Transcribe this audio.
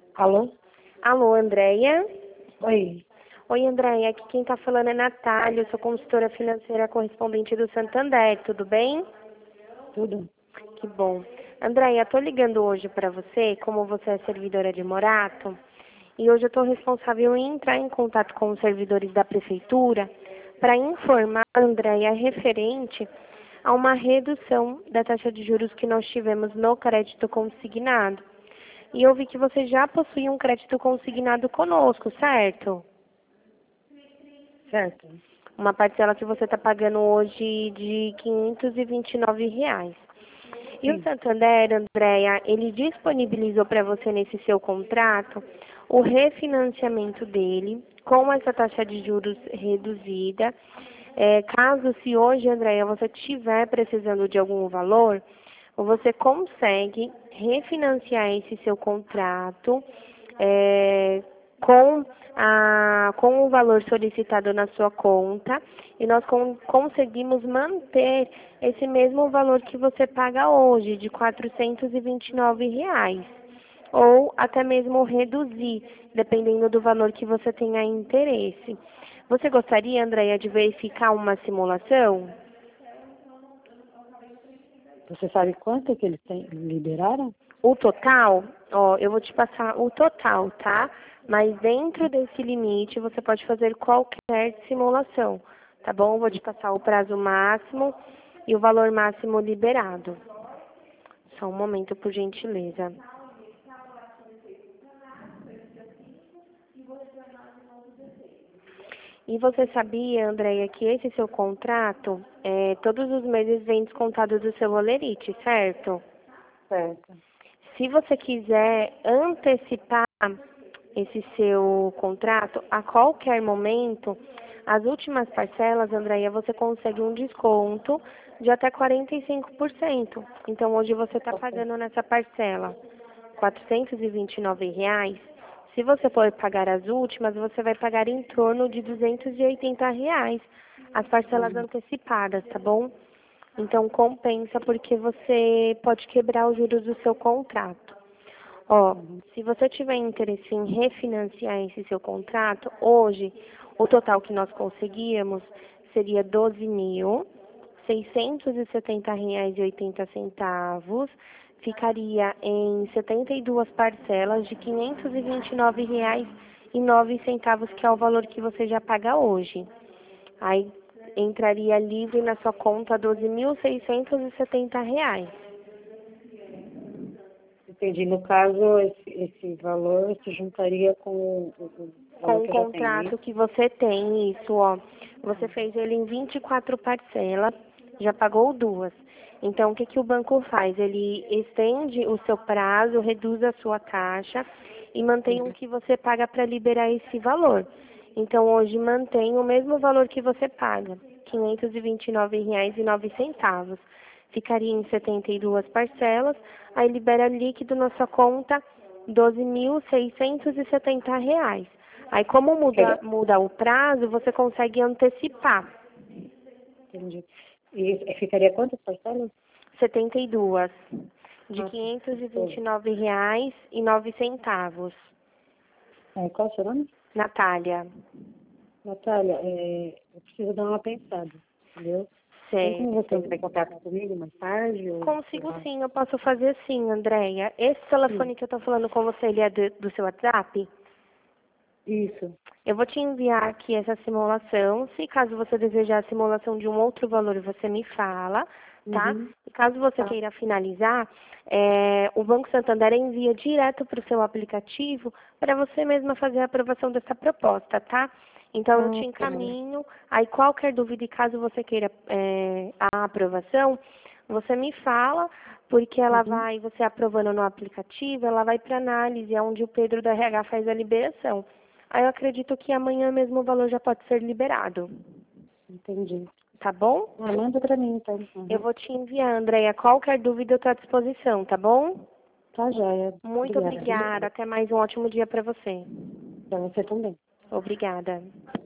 Alô? Alô, Andréia? Oi, Oi, Andréia. Aqui quem está falando é Natália. Eu sou consultora financeira correspondente do Santander. Tudo bem? tudo? Que bom. Andréia, estou ligando hoje para você, como você é servidora de Morato, e hoje eu estou responsável em entrar em contato com os servidores da prefeitura para informar a Andréia referente a uma redução da taxa de juros que nós tivemos no crédito consignado. E eu vi que você já possui um crédito consignado conosco, certo? Certo. Uma parcela que você está pagando hoje de R$ 529. E o Sim. Santander, Andréia, ele disponibilizou para você nesse seu contrato o refinanciamento dele com essa taxa de juros reduzida. Caso se hoje, Andréia, você estiver precisando de algum valor, você consegue refinanciar esse seu contrato com o valor solicitado na sua conta e nós conseguimos manter esse mesmo valor que você paga hoje, de R$ 429, ou até mesmo reduzir, dependendo do valor que você tenha interesse. Você gostaria, Andréia, de verificar uma simulação? Você sabe quanto que eles liberaram? O total, ó, eu vou te passar o total, tá? Mas dentro desse limite você pode fazer qualquer simulação, tá bom? Vou te passar o prazo máximo e o valor máximo liberado. Só um momento, por gentileza. E você sabia, Andréia, que esse seu contrato, todos os meses vem descontado do seu holerite, certo? Certo. Se você quiser antecipar esse seu contrato, a qualquer momento, as últimas parcelas, Andréia, você consegue um desconto de até 45%. Então, hoje você está Ok. pagando nessa parcela R$ 429. Se você for pagar as últimas, você vai pagar em torno de R$ 280, as parcelas Uhum. antecipadas, tá bom? Então, compensa porque você pode quebrar os juros do seu contrato. Ó, Uhum. se você tiver interesse em refinanciar esse seu contrato, hoje o total que nós conseguíamos seria R$ 12.670,80. Ficaria em 72 parcelas de R$ 529,09, que é o valor que você já paga hoje. Aí entraria livre na sua conta R$ 12.670. Entendi. No caso, esse valor se juntaria com o valor Com o que eu já tenho, é contrato isso? que você tem, isso, ó. Você fez ele em 24 parcelas, já pagou duas. Então, o que o banco faz? Ele estende o seu prazo, reduz a sua taxa e mantém o Uhum. que você paga para liberar esse valor. Então, hoje mantém o mesmo valor que você paga, R$ 529,09. Ficaria em 72 parcelas, aí libera líquido na sua conta R$ 12.670. Aí, como muda o prazo, você consegue antecipar. Entendi. E ficaria quantas parcelas? 72, de R$ Ah, tá. Show. 529,09. Qual é o seu nome? Natália. Natália, eu preciso dar uma pensada, entendeu? Tem como você Certo. entrar em contato comigo mais tarde? Ou, sei Consigo lá? sim, eu posso fazer sim, Andréia. Esse Sim. telefone que eu tô falando com você, ele é do seu WhatsApp? Isso. Eu vou te enviar aqui essa simulação. Se caso você desejar a simulação de um outro valor, você me fala, tá? Uhum. E caso você Tá. queira finalizar, o Banco Santander envia direto para o seu aplicativo para você mesma fazer a aprovação dessa proposta, tá? Então eu te Tá bom. encaminho. Aí qualquer dúvida e caso você queira a aprovação, você me fala, porque Uhum. você aprovando no aplicativo, ela vai para análise, é onde o Pedro da RH faz a liberação. Aí eu acredito que amanhã mesmo o valor já pode ser liberado. Entendi. Tá bom? Manda pra mim, então. Eu Uhum. vou te enviar, Andréia. Qualquer dúvida eu estou à disposição, tá bom? Tá joia. Muito Obrigada. obrigada. Até mais um ótimo dia para você. Pra você também. Obrigada.